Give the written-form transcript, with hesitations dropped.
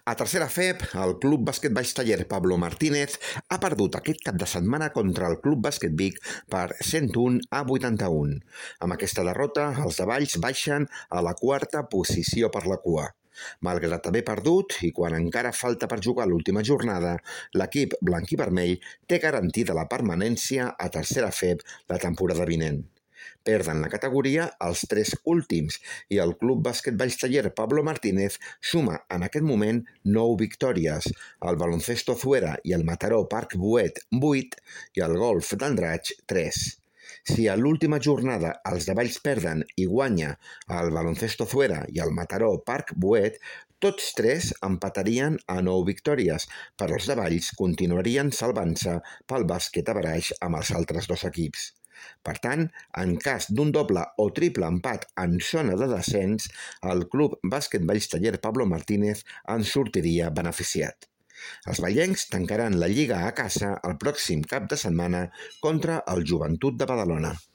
A tercera FEB, el Club Bàsquet Baix Taller Pablo Martínez ha perdut aquest cap de setmana contra el Club Bàsquet Vic per 101-81. Amb aquesta derrota, els de Valls baixen a la quarta posició per la cua. Malgrat haver perdut, i quan encara falta per jugar l'última jornada, l'equip blanc-i-vermell té garantida la permanència a tercera FEB la temporada vinent. Perden la categoria els 3 últims i el Club Bàsquet Baix Taller Pablo Martínez suma en aquest moment 9 victòries, el Baloncesto Zuera i el Mataró Parc Boet 8 i el Golf d'Andratx 3. Si a l'última jornada els de Valls perden i guanya el Baloncesto Zuera i el Mataró Parc Boet, tots 3 empatarien a 9 victòries, però els de Valls continuarien salvant-se pel bàsquet a baraix amb els altres 2 equips. Per tant, en cas d'un doble o triple empat en zona de descens, el Club Bàsquet Valls Taller Pablo Martínez en sortiria beneficiat. Els vallencs tancaran la lliga a casa el pròxim cap de setmana contra el Joventut de Badalona.